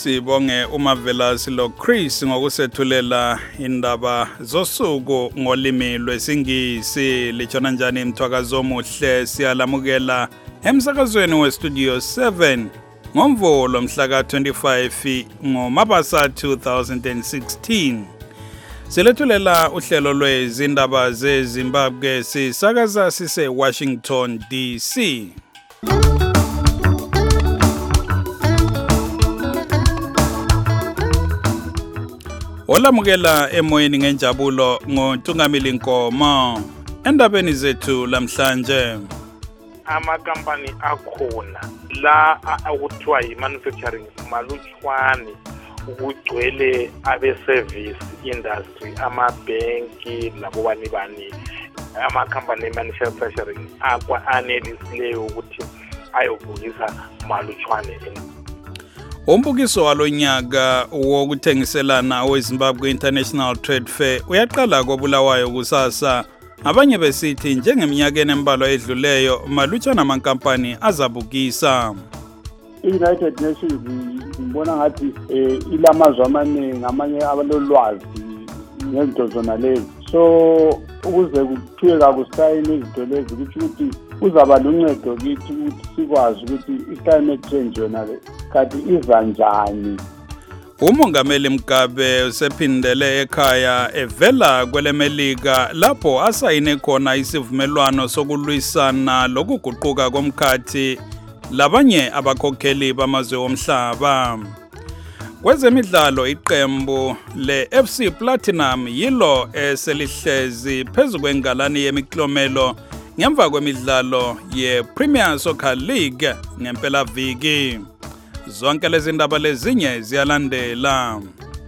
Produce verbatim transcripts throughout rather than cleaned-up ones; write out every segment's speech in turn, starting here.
sibonge uMavelas lo Chris ngokusethulela indaba zosuku ngolimi lwesingisi. Lichona njani mthwakazo omuhle, siyalamukela emsakazweni westudio seven ngomvulo mhla ka twenty-five ngoMabasa two thousand sixteen. Silethulela uhlelo lwezindaba zeZimbabwe, sisakaza sise Washington D C. Olamukela emoyeni ngenjabulo ngoNtungamili Nkomo. Endabeni zethu lamhlanje, amakampani akhona la akuthiwa yi-manufacturing malutshwane ukugcwele abe-service industry, amabhenki labo bani bani, amakampani e-manufacturing akwa-anelisileyo ukuthi ayovukisa malutshwane. Umbukiso walonyaka wokuthengiselana weZimbabwe International Trade Fair uyaqala koBulawayo kusasa. Abanye besithi njengeminyakeni embalwa edluleyo malutshwana amankampani azabukisa. United Nations ngibona ngathi ilamazwe amaningi amanye abalolwazi ngezinto zona lezi, so ukuze kuthiwe kakusayini izinto lezi ukuthi ukuthi kuzaba luncedo kithi ukuthi sikwazi ukuthi i-climate change yona kathi iza njani. UMongameli Mugabe usephindele ekhaya evela kwelemelika lapho asayine khona isivumelwano sokulwisana lokuguquka komkhathi labanye abakhokheli bamazwe omhlaba. Kwezemidlalo iqembu le-F C Platinum yilo eselihlezi phezu kwengalani yemiklomelo ngemva kwemidlalo ye-Premier Soccer League ngempela viki. Zonke lezi ndaba lezinye ziyalandela.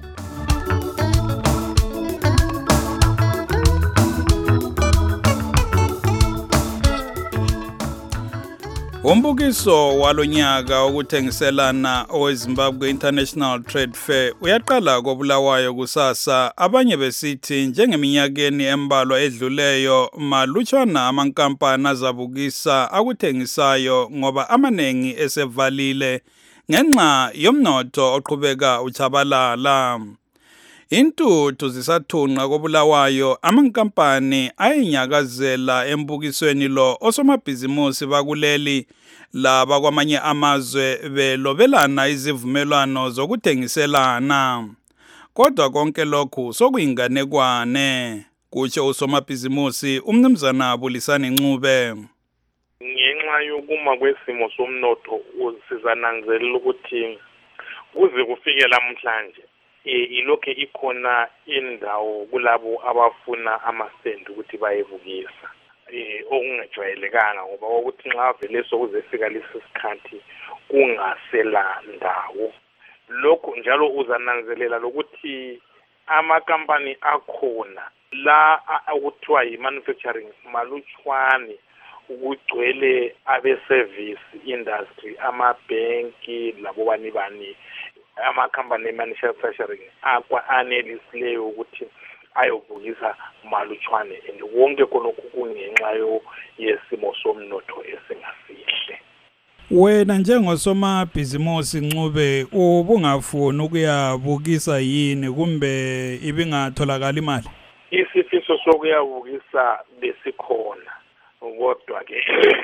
Umbukiso walonyaka wokuthengiselana oweZimbabwe International Trade Fair uyaqala koBulawayo kusasa. Abanye besithi njengeminyakeni embalwa edluleyo malutshwana amankampani azabukisa akuthengisayo ngoba amaningi esevalile ngenxa yomnotho oqhubeka uchabalala. Intuthu zisathunqa koBulawayo amankampani ayinyakazela embukisweni lo osomabhizimusi bakuleli laba kwamanye amazwe belobelana izivumelwano zokuthengiselana. Kodwa konke lokhu sokuyinganekwane, kutsho usomabhizimusi uMnumzana Bulisani Ncube. Ngenxa yokuma kwesimo somnotho sizananzelela ukuthi kuze kufike namhlanje ilokhe ikhona indawo kulabo abafuna amastendi ukuthi bayevukisa, okungejwayelekanga ngoba ukuthi nxa vele sokuzefika lesi sikhathi kungasela ndawo. Lokho njalo uzananzelela lokuthi amakampani akhona la akuthiwa yi-manufacturing malutshwane ukugcwele abe-service industry, amabhenki labo bani bani, amakampani e-manufacturing akwa-anelisileyo ukuthi ayovukisa malutshwane, and wonke khonokhu kungenxa yesimo somnotho esingasihle. Wena njengosomabhizimusi Ncube ubungafuni ukuyavukisa yini kumbe ibingatholakala imali? Isifiso sokuyavukisa besikhona, kodwa ke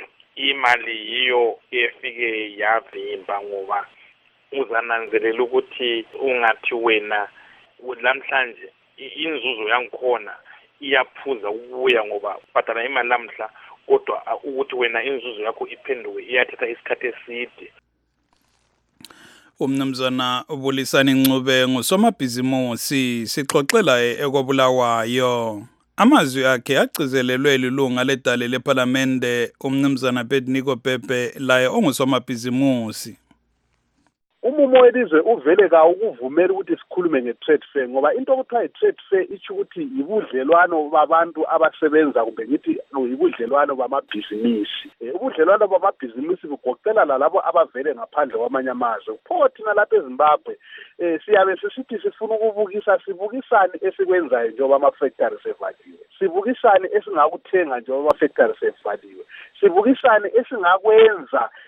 imali yiyo efike yavimba ngoba uzananzelela ukuthi ungathi wena namhlanje inzuzo yangikhona iyaphuza ukubuya ngoba bhadala imali namhla, kodwa ukuthi wena inzuzo yakho iphenduke iyathatha isikhathi eside. Umnumzana Bulisani Ncube ngusomabhizimusi sixoxela ekoBulawayo. Amazwi akhe agcizelelwe lilunga ledale leParlamente uMnumzana Bedniko Pepe laye ongusomabhizimusi. Umumo welizwe uvele ka ukuvumela ukuthi sikhulume nge-trade fair ngoba into okuthiwa yi-trade fair itsho ukuthi yibudlelwano babantu abasebenza kumbe ngithi yibudlelwano bamabhizinisi. Ubudlelwano bamabhizinisi bugoqela lalabo abavele ngaphandle kwamanye amazwe. Pho thina lapha eZimbabwe siyabe sisithi sifuna ukubukisa, sibukisane esikwenzayo njengoba ama-factory sevaliwe, sibukisane esingakuthenga njengoba ama-factory sevaliwe, sibukisane esingakwenza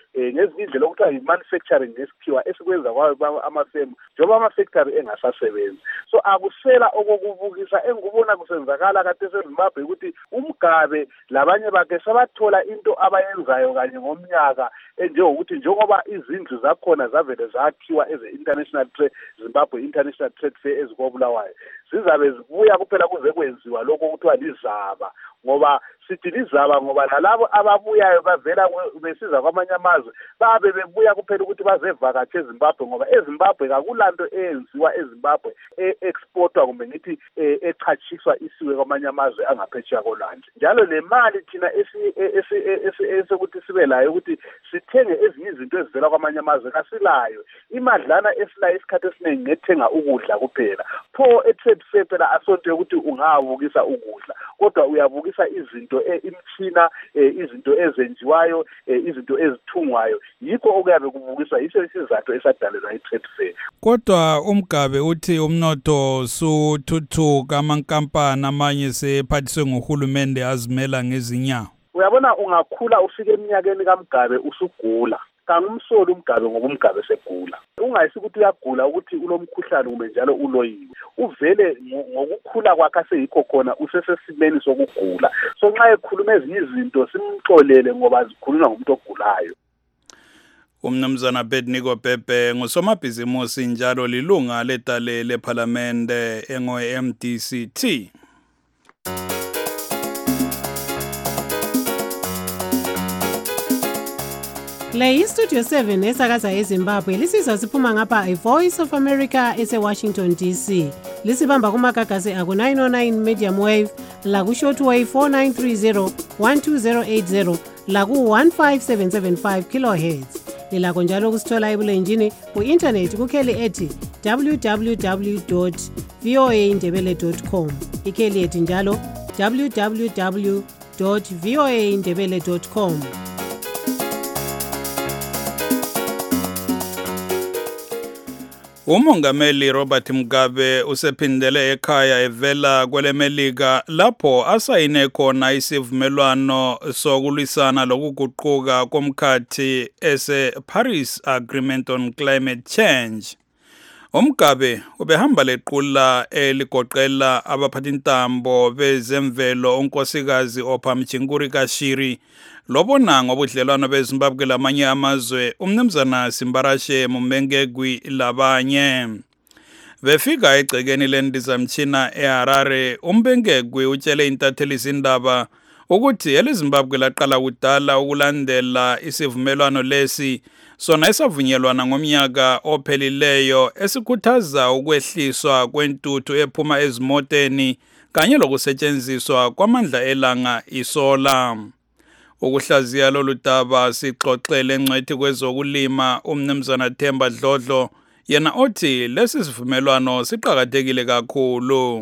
ngezinye indlela okuthiwa yi-manufacturing ngesikhiwa esikwenza kwayo amafemu njengoba ama-factory engasasebenzi. So akusela okokubukisa engikubona kusenzakala kade eseZimbabwe ukuthi uMgabe labanye bakhe sabathola into abayenzayo kanye ngomnyaka enjengokuthi njengoba izindlu zakhona zavele zakhiwa eze-International Trade Zimbabwe International Trade Fair ezikoBulawayo zizabe zibuya kuphela kuze kwenziwa lokho kuthiwa lizaba ngoba sithi lizaba ngoba nalabo ababuyayo bavela besiza kwamanye amazwe babe bebuya kuphela ukuthi bazevakatshe eZimbabwe ngoba eZimbabwe kakulanto eyenziwa eZimbabwe e-exportwa kumbe ngithi echatshiswa isiwe kwamanye amazwe angaphetsheya kolwandle. Njalo le mali thina esekuthi sibe layo ukuthi sithenge ezinye izinto ezivela kwamanye amazwe kasilayo. Imadlana esilayo isikhathi esiningi ngethenga ukudla kuphela. Pho e-trade fair phela asonto ukuthi ungabukisa ukudla kodwa uyabukisa izinto imithina izinto ezenziwayo izinto ezithungwayo yikho okuyabe kubukiswa yiso isizathu esadalelwa i-trade fair. Kodwa uMgabe uthi umnotho suthuthuka amankampani amanye sephathiswe nguhulumende azimela ngezinyawo. Uyabona ungakhula ufike eminyakeni kaMgabe usugula. Kangumsoli uMgabe ngoba uMgabe segula. Ungayisi ukuthi uyagula ukuthi ulomkhuhlane kumbe njalo uloyiwe. Uvele ngokukhula kwakhe aseyikho khona usesesimeni sokugula. So nxa ekhuluma ezinye izinto simxolele ngoba zikhuluma ngumuntu ogulayo. Umnumzana Bedniko Pepe ngusomabhizimusi njalo lilunga letale leParlamente engo-M D C T. Le iStudio seven esakaza eZimbabwe lisizwa siphuma ngapha iVoice of America ese-Washington D C. Lisibamba kumagagasi aku nine oh nine medium wave, laku shortwave four nine three zero one two zero eight zero, laku one five seven seven five kilohertz. Lilakho njalo kusithola ebulenjini ku-internet kukheli ethi w w w dot voa ndebele dot com. Ikheli ethi njalo w w w dot voa ndebele dot com. Umongameli Robert Mugabe usephindele ekhaya evela kwelemelika lapho asayine khona isivumelwano sokulwisana lokuguquka komkhathi ese-Paris Agreement on Climate Change. uMgabe ubehamba lequla eligoqela abaphathintambo bezemvelo unkosikazi Ophamjinguri Kashiri lobona ngobudlelwano beZimbabwe lamanye amazwe umnumzana Simbarashe Mumengegwi labanye. Befika egcekeni lendizamtshina eHarare uMbengegwi utshele intatheli izindaba ukuthi eleZimbabwe laqala kudala ukulandela isivumelwano lesi sona esavunyelwana ngomnyaka ophelileyo esikhuthaza ukwehliswa kwentuthu ephuma ezimoteni kanye lokusetshenziswa kwamandla elanga isola. Ukuhlaziya lolu daba sixoxele engcwethi kwezokulima umnumzana Themba Dlodlo yena othi lesi sivumelwano siqhakathekile kakhulu.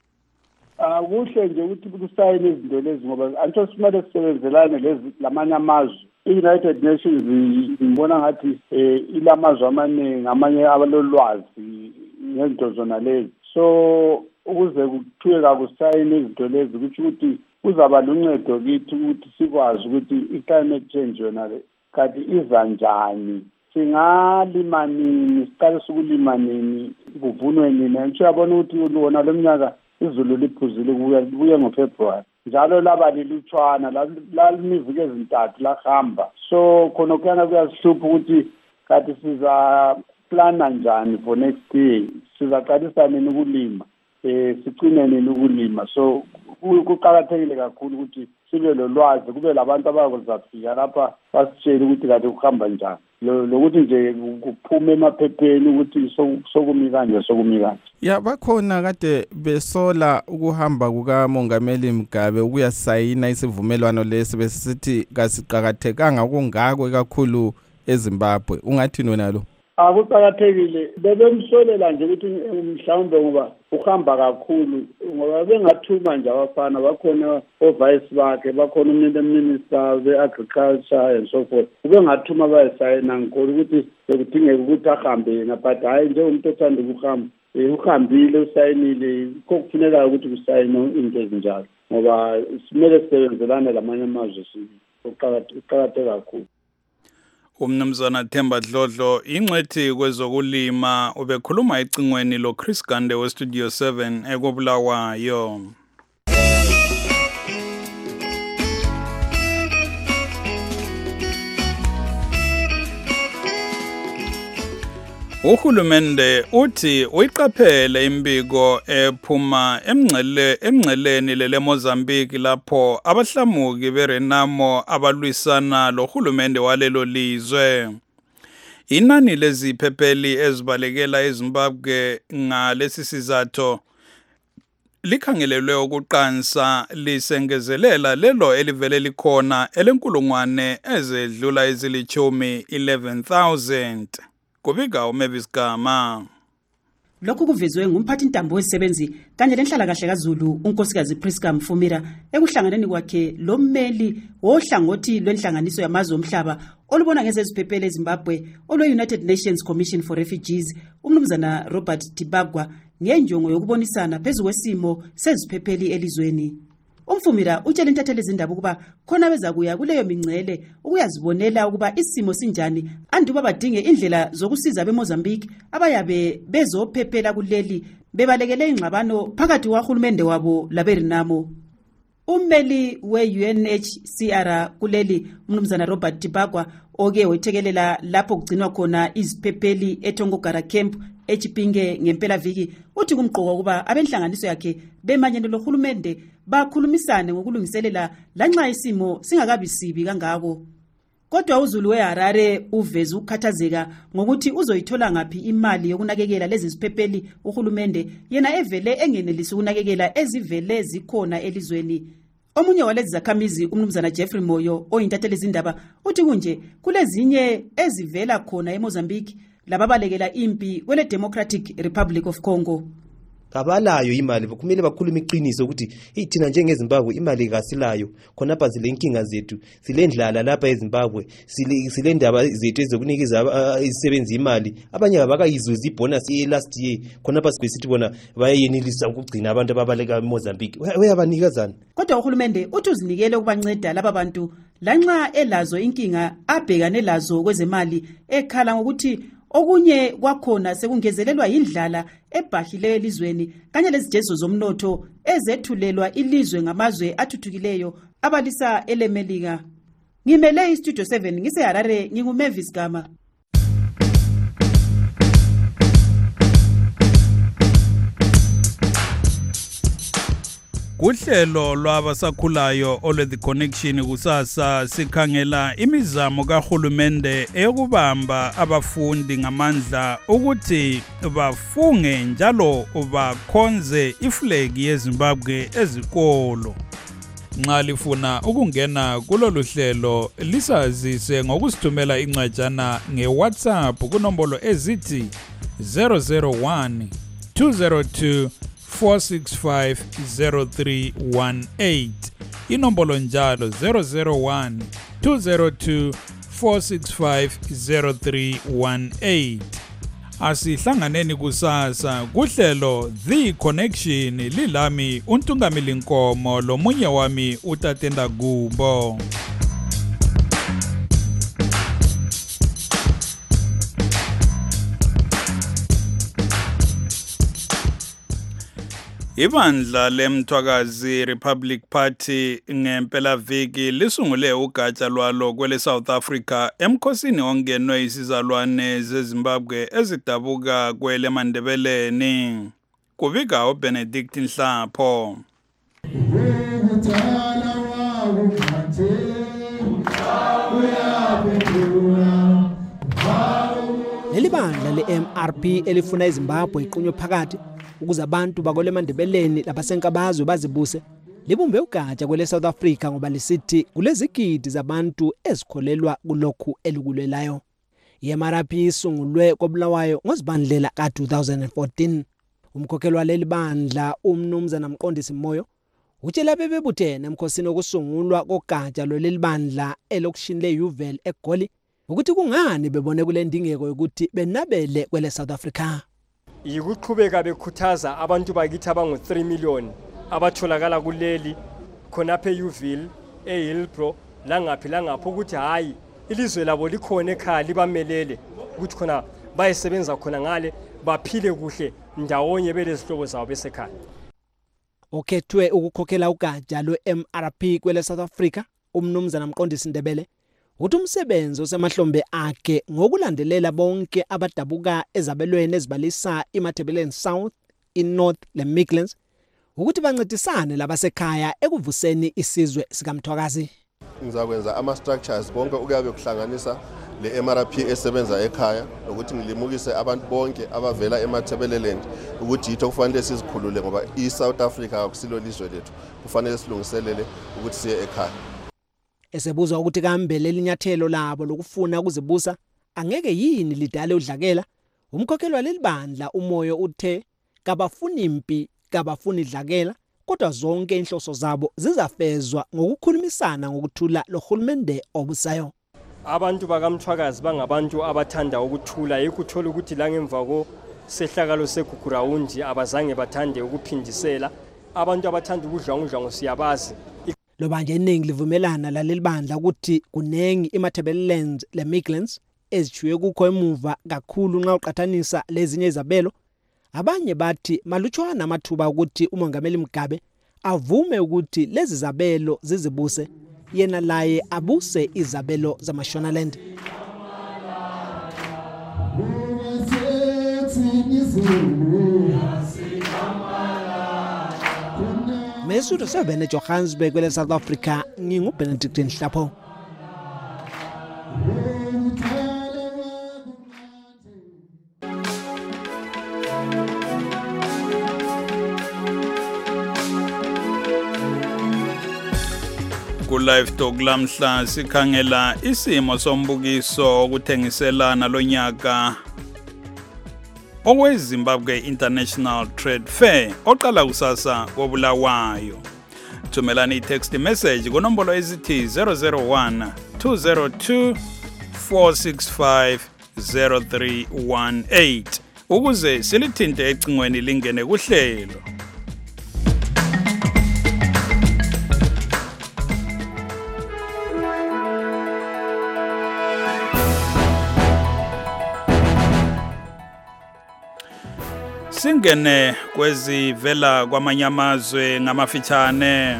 Ah kuhle nje ukuthi kusayine izinto lezi ngoba anto simele sisebenzelane lezi lamanye amazwe. I-United Nations ngibona ngathi ilamazwe amaningi amanye abalolwazi ngezinto zona lezi. So ukuze kuthiwe kakusayine izinto lezi ukuthi ukuthi kuzaba luncedo kithi ukuthi sikwazi ukuthi i-climate change yona le kanti iza njani, singalima nini, siqale ukulima nini, kuvunwe nini. Ngisho yabona ukuthi lona lomnyaka izulu liphuzile kuye ngoFebruary njalo laba lilutshwana lalimivuke ezintathu lahamba. So khona kuyana kuyasihlupha ukuthi kanti siza plana njani for next year, sizaqalisa nini ukulima, eh sicine nini ukulima. So kuqhakathekile kakhulu ukuthi sibe lolwazi, kube labantu abazafika lapha basitshele ukuthi kanti kuhamba njani, lokuthi nje kuphume emaphepheni ukuthi sokumi kanje sokumi kanje. Ya bakhona kade besola ukuhamba kukaMongameli Mugabe ukuyasayina isivumelwano lesi besithi kasiqhakathekanga kungako kakhulu eZimbabwe. Ungathini wena lo? Akuqhakathekile bebemsolela nje ukuthi mhlawumbe ngoba uhamba kakhulu ngoba bengathuma nje abafana, bakhona ovice bakhe, bakhona uminister we-agriculture and so forth. Ubengathuma bayisayina ngikho ukuthi bekudingeka ukuthi ahambe yena, but hayi nje umuntu othanda ukuhamba uhambile usayinile, kufuneka ukuthi kusayine into ezinjalo ngoba simele sisebenzelane lamanye amazwe, uqhakatheke kakhulu. Umnumzana Themba Dlodlo ingcwethi kwezokulima ubekhuluma ecingweni lo Chris Gande we Studio seven ekobulawayo. Uhulumende uthi uyiqaphele imbiko ephuma emngcele emngceleni lele Mozambique lapho abahlamuki beRenamo abalwisana lohulumende walelo lizwe. Inani leziphepheli ezibalekela eZimbabwe ngalesi sizathu likhangelelwe ukuqansa lisengezelela lelo elivele likhona elenkulungwane ezedlula ezilichumi eleven thousand. Kubika uMavis Gama. Lokhu kuvezwe ngumphathi intambo wezisebenzi kanye lenhlala kahle kaZulu unkosikazi Priska Mfumira ekuhlanganeni kwakhe lo mmeli wohlangothi lwenhlanganiso yamazwe omhlaba olubona ngezeziphepheli eZimbabwe olwe United Nations Commission for Refugees umnumzana Robert Tibagwa ngenjongo yokubonisana phezulu kwesimo seziphepheli elizweni. Umfumira utshela intatheli izindaba ukuba khona beza kuya kuleyo mingcele ukuyazibonela ukuba isimo sinjani anduba badinge indlela zokusiza beMozambique abayabe bezophephela kuleli bebalekele ingxabano phakathi kwahulumende wabo labeRenamo. Ummeli we-U N H C R kuleli umnumzana Robert Tibagwa oke wethekelela lapho kugcinwa khona iziphepheli eTongogara Camp eChipinge ngempela viki uthi kumqoka ukuba abenhlanganiso yakhe bemanyene lohulumende bakhulumisane ngokulungiselela lanxa isimo singakabi sibi kangako. Kodwa uZulu weHarare uveza ukukhathazeka ngokuthi uzoyithola ngapi imali yokunakekela lezi ziphepheli uhulumende yena evele engenelisi ukunakekela ezivele zikhona elizweni. Omunye walezi zakhamizi umnumzana Jeffrey Moyo oyintatheli izindaba uthi kunje kulezinye ezivela khona eMozambique lababalekela impi kwele Democratic Republic of Congo. Kabalayo imali kumele bakhuluma iqiniso ukuthi ithina njengeZimbabwe imali kasilayo khona lapha zile inkinga zethu silendlala lapha eZimbabwe sile ndaba zethu ezokunikiza isebenzi imali abanye abakayizuza ibonus ye last year khona lapha sibesithi bona bayenelisa ukugcina abantu ababaleka eMozambique uyabanikazana. Kodwa uhulumende uthi uzinikele ukubanceda laba bantu lanxa elazo inkinga abhekane lazo kwezemali ekhala ngokuthi okunye kwakhona sekungezelelwa indlala ebhahileyo elizweni kanye lezijezo zomnotho ezethulelwa ilizwe ngamazwe athuthukileyo abalisa elemelika. Ngimele iStudio seven ngiseHarare nginguMavis Gama. Kuhlelo lwabasakhulayo olwe The Connection kusasa sikhangela imizamo kahulumende eyokubamba abafundi ngamandla ukuthi bafunge njalo bakhonze iflag yeZimbabwe ezikolo. Nxa lifuna ukungena kulolu hlelo lisazise ngokusithumela incwajana ngeWhatsApp kunombolo ezithi zero zero one two zero two four six five zero three one eight. Inombolo njalo zero zero one two zero two four six five zero three one eight. Asihlanganeni kusasa kuhlelo The Connection lilami uNtungamili Nkomo lomunye wami uTatenda Gubo. Ibandla lemthwakazi Republic Party ngempela viki lisungule ugatsha lwalo kwele South Africa emkhosini ongenwe isizalwane zeZimbabwe ezidabuka kwele Mandebeleni. Kubika uBenedict Nhlapho. Leli bandla le-M R P elifuna iZimbabwe iqunywe phakathi ukuze abantu bakole Mandebeleni labasenkabazwe bazibuse libumbe ugatsha kwele South Africa ngoba lisithi kulezigidi zabantu ezikholelwa kulokhu elikulelayo. I-M R P isungulwe kobulawayo ngozibandlela ka two thousand fourteen. Umkhokheli waleli bandla umnumzana Mqondisi Moyo utshela bebebuthene emkhosini okusungulwa kogatsha loleli bandla elokushini leUval eGoli ukuthi kungani bebone kule ndingeko yokuthi benabele kwele South Africa. Yikuqhubeka bekhuthaza abantu bakithi abangu three million abatholakala kuleli khonapha eUval eHillbrow langaphi langapho ukuthi hayi ilizwe labo likhona ekhaya libamelele ukuthi khona bayisebenza khona ngale baphile kuhle ndawonye belezihlobo zabo besekhaya. Okhethwe ukukhokhela ugatsha lwe-M R P kwele South Africa, umnumzana Mqondisi Ndebele, uthi umsebenzi osemahlombe akhe ngokulandelela bonke abadabuka ezabelweni ezibalisa iMatabeleland South, iNorth leMidlands ukuthi bancedisane labasekhaya ekuvuseni isizwe sikaMthwakazi. Ngizakwenza ama structures bonke ukuyabe kuhlanganisa le-M R P esebenza ekhaya ukuthi ngilimukise abantu bonke abavela eMatabeleland ukuthi yitho kufanele sizikhulule ngoba iSouth Africa akusilo lizwe lethu, kufanele silungiselele ukuthi siye ekhaya. Esebuzwa ukuthi kambe lelinyathelo labo lokufuna ukuzibusa angeke yini lidale udlakela, umkhokheli walelibandla uMoyo uthe kabafuni impi kabafuni idlakela kodwa zonke inhloso zabo zizafezwa ngokukhulumisana ngokuthula lohulumende obusayo. Abantu bakaMthwakazi bangabantu abathanda ukuthula, ekuthola ukuthi la ngemva ko sehlakalo sekugrawundi abazange bathande ukuphindisela, abantu abathanda ukudlwangudlwangu siyabazi. Lobanje iningi livumelana lalelibandla ukuthi kunengi iMatabeleland leMidlands ezijwe kukho emuva kakhulu nxa uqathanisa lezinye izabelo. Abanye bathi malutshwana amathuba ukuthi uMongameli Mugabe avume ukuthi lezi zabelo zizibuse yena laye abuse izabelo zaMashonaland. Mesuthu sebene Johannesburg kwele South Africa, nginguBenedict Nhlapho. Ku live talk lamhla sikhangela isimo sombukiso okuthengiselana lonyaka okweZimbabwe International Trade Fair oqala kusasa koBulawayo. Thumelani i-text message kunombolo ezithi zero zero one two zero two four six five zero three one eight ukuze silithinte ecingweni lingene kuhlelo. Singene kwezivela kwamanyamazwe ngamafitshane.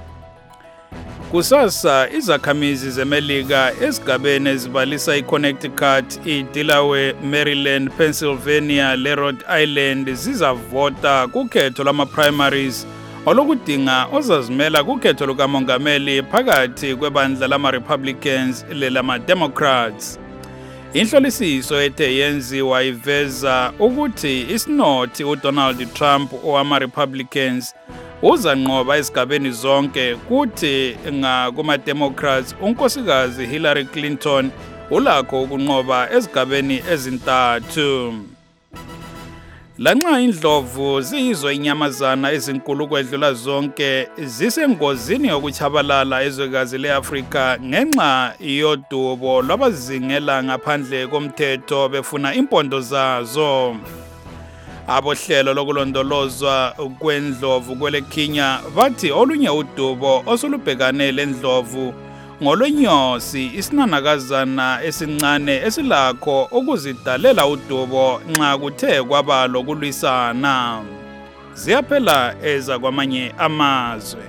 Kusasa izakhamizi zeMelika esigabeni ezibalisa iConnecticut, iDelaware, Maryland, Pennsylvania leRhode Island zizavota kukhetho lama-primaries olokudinga ozazimela kukhetho lukamongameli phakathi kwebandla lama-Republicans lelama-Democrats. Inhlolisiso ethe yenziwa iveza ukuthi isinothi uDonald Trump owama-Republicans uzanqoba esigabeni zonke kuthi ngakuma-Democrats unkosikazi Hillary Clinton ulakho ukunqoba ezigabeni ezintathu. Lanxa indlovu ziyizwe inyamazana ezinkulu kwedlula zonke zisengozini yokuchabalala ezwekazi leAfrika ngenxa yodubo lwabazingela ngaphandle komthetho befuna impondo zazo. Abohlelo lokulondolozwa kwendlovu kwele Kenya bathi olunye udubo osolubhekane lendlovu ngolonyosi isinanakazana esincane esilakho ukuzidalela udubo nxa kuthe kwaba lokulwisana. Ziyaphela eza kwamanye amazwe.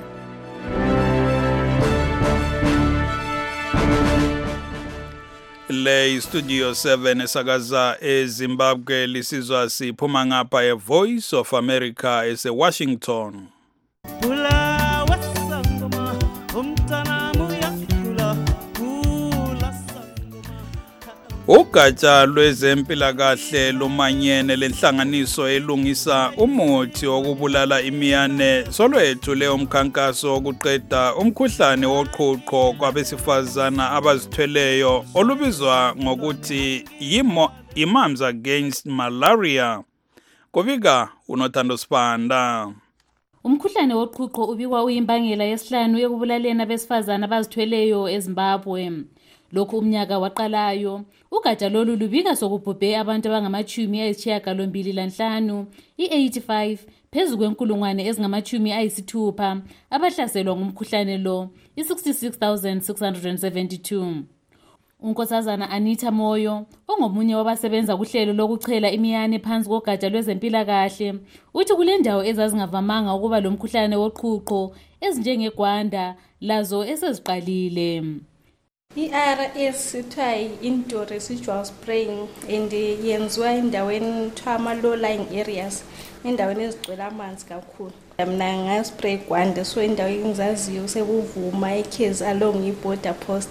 Le Studio seven esakaza eZimbabwe lisizwa siphuma ngapha eVoice of America eseWashington. Ugatsha lwezempilakahle lumanyene lenhlanganiso elungisa umuthi wokubulala imiyane solwethu le umkhankaso wokuqeda umkhuhlane woqhuqho kwabesifazana abazithweleyo olubizwa ngokuthi yi-Moms Against Malaria. Kubika uNothando Sibanda. Umkhuhlane woqhuqho ubikwa uyimbangela yesihlanu yokubulalena abesifazana abazithweleyo eZimbabwe. Lokhu umnyaka waqalayo ugatsha lolu lubika sokubhubhe abantu abangamachumi ayisishiyagalombili lanhlanu i-eighty-five phezu kwenkulungwane ezingamachumi ayisithupha abahlaselwa ngumkhuhlane lo i-sixty-six thousand six hundred seventy-two. Unkosazana Anita Moyo, ongomunye wabasebenza kuhlelo lokuchela imiyane phansi kogatsha lwezempilakahle, uthi kule ndawo ezazingavamanga ukuba lo mkhuhlane woqhuqho ezinjengeGwanda lazo eseziqalile. I-I R S kuthiwa i-indoor residual spraying and yenziwa endaweni kuthiwa ama-low lying areas, endaweni ezigcwele amanzi kakhulu. Mina ngaspray Gwanda, so endaweni engizaziyo sekuvuma ekhezi along i-border post.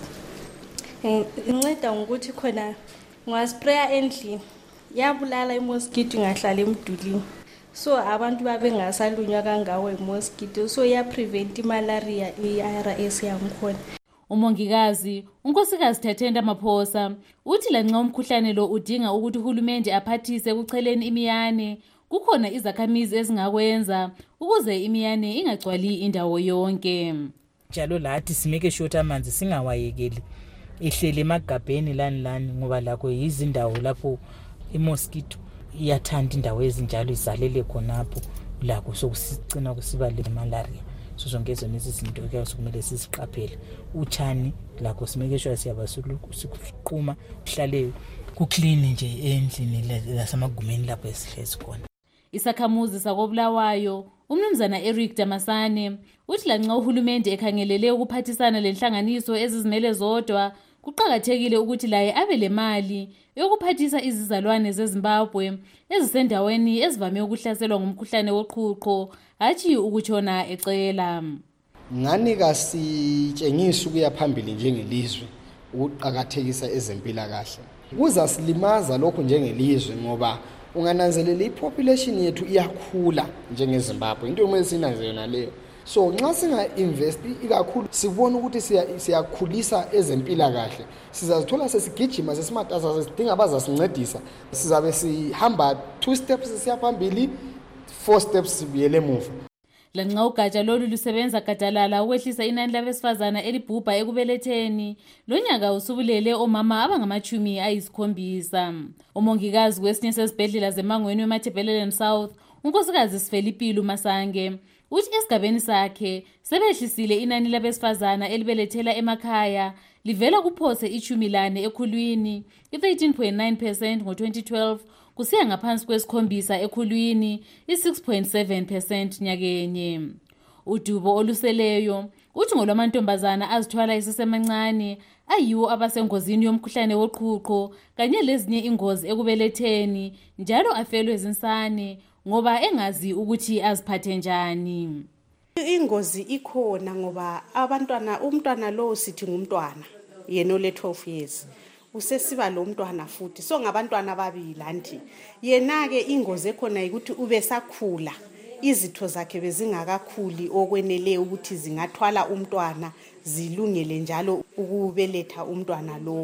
Inceda ngokuthi khona ungaspraya endlini yabulala i-mosquito ingahlali emdulini, so abantu babengasalunywa kangawo i-mosquito, so ya prevent malaria i-I R S yangikhona. Umongikazi unkosikazi Thatenda Maphosa uthi lanxa umkhuhlane lo udinga ukuthi uhulumende aphathise kucheleni imiyane, kukhona izakhamizi ezingakwenza ukuze imiyane ingagcwali indawo yonke. Njalo lathi simeke sure amanzi singawayekeli ehlele emagabheni lani lani, ngoba lakho yizindawo lapho i-mosquito iyathanda indawo ezinjalo izalele khonapho, lakho sokusicina kusiba le malaria. So zonke zonke izinto ke sokumele siziqaphele. Utshani lakho simeke sure siyaba siqhuma uhlale ku clean nje endlini lasemagumeni lapho esihlezi khona. Isakhamuzi sakobulawayo umnumzana Eric Damasane uthi lanxa uhulumende ekhangelele ukuphathisana lenhlanganiso ezizimele zodwa, kuqhakathekile ukuthi laye abe lemali yokuphathisa izizalwane zeZimbabwe ezisendaweni ezivame ukuhlaselwa ngumkhuhlane woqhuqho, hathi ukutshona ecela. Ngani kasitshengisa ukuya phambili njengelizwe ukuqhakathekisa ezempilakahle. Kuzasilimaza lokho njengelizwe ngoba ungananzelela ipopulation yethu iyakhula njengeZimbabwe, into kumele sinanzelele naleyo. So nxa singa invest ikakhulu sibona ukuthi siyakhulisa ezempilakahle, sizazithola sesigijima sesimatasa sesidinga abazasincedisa, sizabe sihamba two steps siya phambili, four steps sibuyele emuva. Lanxa ugatsha lolu lusebenza gadalala ukwehlisa inani labesifazana elibhubha ekubeletheni, lonyaka usubulele omama abangamachumi ayisikhombisa. Umongikazi kwesinye sezibhedlela zemangweni weMatabeleland South, unkosikazi Sifelipilu Masange, uthi esigabeni sakhe sebehlisile inani labesifazana elibelethela emakhaya livela kuphose ichumi lane ekhulwini, i-thirteen point nine percent ngo twenty twelve, kusiya ngaphansi kwesikhombisa ekhulwini, i-six point seven percent nyakenye. Udubo oluseleyo uthi ngolwamantombazana azithwala isisemancane ayiwo abasengozini yomkhuhlane woqhuqho kanye lezinye ingozi ekubeletheni, njalo afelwe zinsane ngoba engazi ukuthi aziphathe njani. Ingozi ikhona ngoba abantwana, umntwana lo sithi ngumntwana yena ole twelve years usesiba lo mntwana futhi, so ngabantwana babili anti yena ke ingozi ekhona ukuthi ube sakhula, izitho zakhe bezingakakhuli okwenele ukuthi zingathwala umntwana zilungele njalo ukubeletha umntwana lo.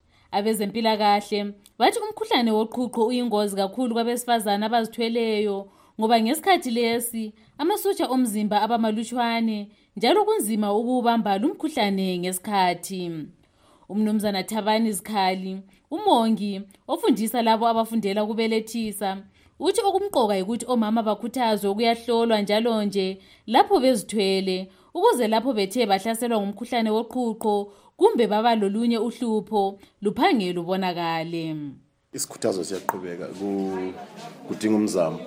Abezempilakahle bathi umkhuhlane woqhuqho uyingozi kakhulu kwabesifazana abazithweleyo ngoba ngesikhathi lesi amasotsha omzimba abamalutshwane, njalo kunzima ukubamba lumkhuhlane ngesikhathi. Umnumzana Thabani Zikhali, umongi ofundisa labo abafundela ukubelethisa, uthi okumqoka ukuthi omama bakhuthazwe ukuyahlolwa njalo nje lapho bezithwele, ukuze lapho bethe bahlaselwa ngumkhuhlane woqhuqho kumbe baba lolunye uhlupho luphange lubonakale. Isikhuthazo siyaqhubeka kudinga umzamo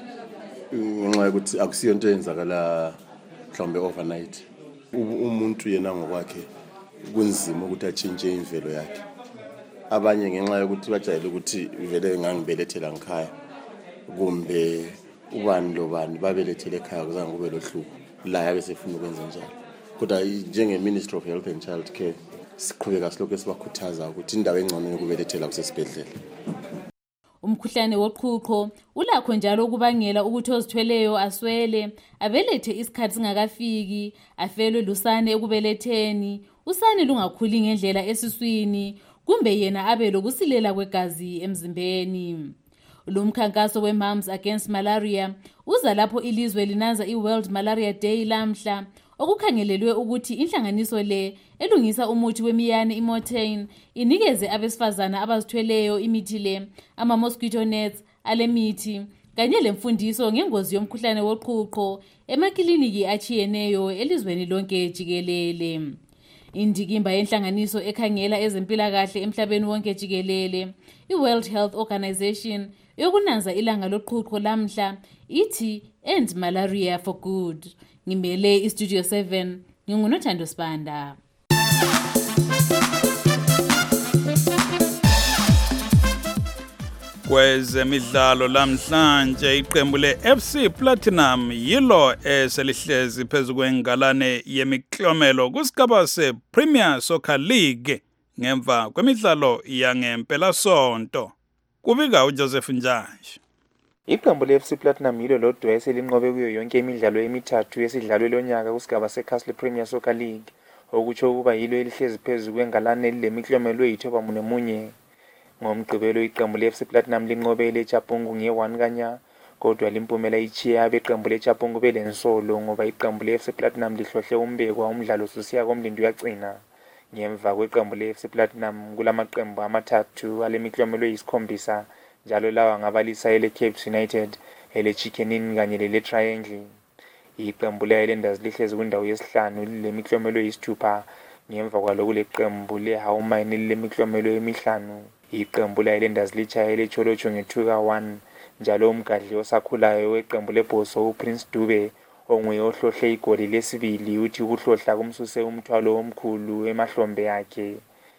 ngenxa yokuthi akusiyo into eyenzakala mhlawumbe overnight. Umuntu yena ngokwakhe kunzima ukuthi atshintshe imvelo yakhe. Abanye ngenxa yokuthi bajayele ukuthi vele ngangibelethela ngikhaya kumbe ubani lobani babelethele ekhaya kuzange kube lohlupho, la yabe sefuna ukwenza njalo. Kodwa njenge Ministry of Health and Child Care siqhubeka silokhu sibakhuthaza ukuthi indawo engcono yokubelethela kusesibhedlela. Umkhuhlane woqhuqho ulakho njalo ukubangela ukuthi ozithweleyo aswele, abelethe isikhathi singakafiki, afelwe lusane ekubeletheni, usane lungakhuli ngendlela esiswini, kumbe yena abe lokusilela kwegazi emzimbeni. Lo mkhankaso we-Moms Against Malaria uza lapho ilizwe linanza i-World Malaria Day lamhla, okukhangelelwe ukuthi inhlanganiso le elungisa umuthi wemiyane iMotain inikeze abesifazana abazithweleyo imithi le, ama-mosquito nets ale mithi, kanye lemfundiso ngengozi yomkhuhlane woqhuqho emakliniki achiyeneyo elizweni lonke jikelele. Indikimba yenhlanganiso ekhangela ezempilakahle emhlabeni wonke jikelele, i-World Health Organization, yokunanza ilanga loqhuqho lamhla ithi End Malaria for Good. Ngimele iStudio seven, ngingunothando Sibanda. Kwezemidlalo lamhlanje iqembu le-F C Platinum yilo eselihlezi phezu kwengalane yemiklomelo kusigaba se-Premier Soccer League ngemva kwemidlalo yangempela sonto. Kubika uJoseph Njanje. Iqembu le-F C Platinum yilo lodwa eselinqobe kuyo yonke imidlalo emithathu yesidlalwe lonyaka kusigaba se-Castle Premier Soccer League, okutsho ukuba yilo elihlezi phezu kwengalane lemiklomelo eyithoba munye. Ngomgqibelo iqembu le-F C Platinum linqobe leChapungu nge-one kanya, kodwa limpumela ichiya abeqembu leChapungu belensolo ngoba iqembu le-F C Platinum lihlohle umbekwa umdlalo susiya komlindi uyagcina. Ngemva kweqembu le-F C Platinum kulamaqembu amathathu alemiklomelo eyisikhombisa, njalo lawa ngabalisa ele Cape United, ele Chicken Inn kanye lele Triangle. Iqembu le-Highlanders lihlezi kwindawo yesihlanu lemiklomelo eyisithupha, ngemva kwalokho leqembu le-Hawmine lemiklomelo emihlanu. Iqembu le-Highlanders lichayele Cholocho nge-two ka one, njalo umgadli osakhulayo weqembu leBhoso uPrince Dube onguye ohlohle igoli lesibili uthi ukuhlohla kumsuse umthwalo omkhulu emahlombe akhe.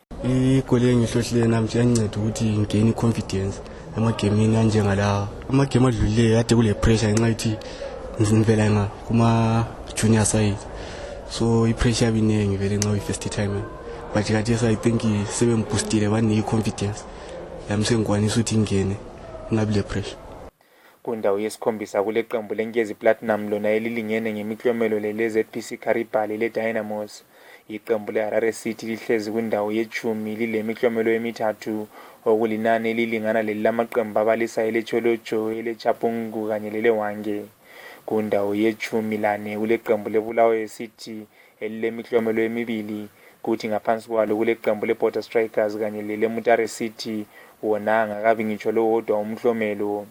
Igoli engihlohlile namhlanje yanceda ukuthi ngigeni confidence emagemini anjengalawa. Amagame adlulileyo ade kule pressure ngenxa yokuthi ngivela nga kuma junior side, so i-pressure yabiningi vele nxa uyi-first time, but kathesi I think sebengibhoostile banike confidence yami sengikwanisa ukuthi ngene ngabi le pressure. Kundawo yesikhombisa kule qembu leNkezi Platinum lona elilingene ngemiklomelo le-Z P C Karibali le-Dynamos. Iqembu le-Harare City lihlezi kwindawo yechumi lile miklomelo emithathu, okulinani elilingana lelamaqembu abalisa ele-Cholocho, ele-Chapungu kanye lele-Hwange. Kundawo yechumi lane kule qembu leBulawayo City elilemiklomelo emibili, kuthi ngaphansi kwalo kule qembu le-Border Strikers kanye lele-Mutare City wona angakabi ngitsho lowodwa umhlomelo.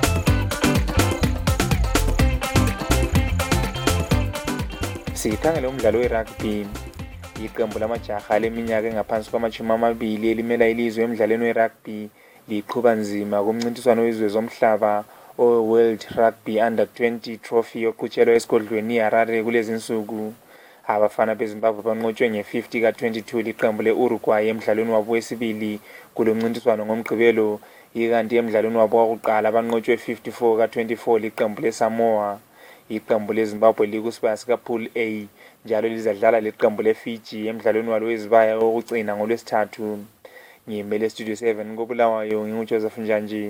Sikhangele umdlalo we-rugby. Iqembu lamajaha leminyaka engaphansi kwamashumi amabili elimela ilizwe emdlalweni we-rugby liqhuba nzima kumncintiswano wezwe zomhlaba o-World Rugby Under twenty Trophy oqhutshelwa esigodlweni iHarare kulezi nsuku. Abafana beZimbabwe banqotshwe nge-fifty ka twenty-two liqembu le-Uruguay emdlalweni wabo wesibili kulo mncintiswano ngomgqibelo, ikanti emdlalweni wabo wokuqala banqotshwe fifty-four ka twenty-four liqembu le-Samoa. Iqembu leZimbabwe likusibaya sika Pool A, njalo lizadlala leqembu le-Fiji emdlalweni walo wezibaya wokugcina ngolwesithathu. Ngimele Studio seven koBulawayo, nginguJoseph Njanje.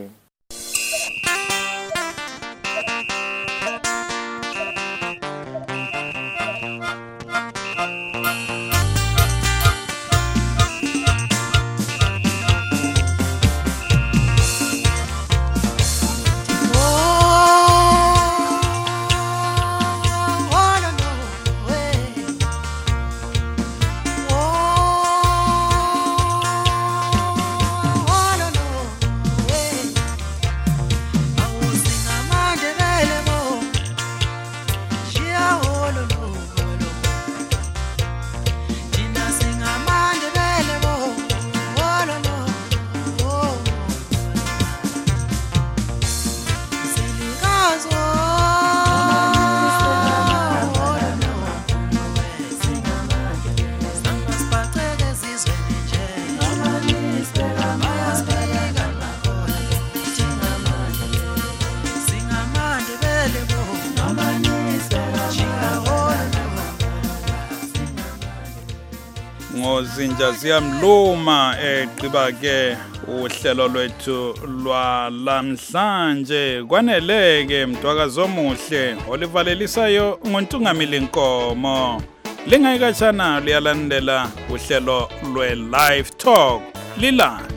Ngozinja ziyamluma egqiba ke uhlelo lwethu lwalamhlanje. Kwaneleke mdwakazi omuhle olivalelisayo nguNtungamili Nkomo. Lingayikatshana liyalandela uhlelo lwe-Live Talk lila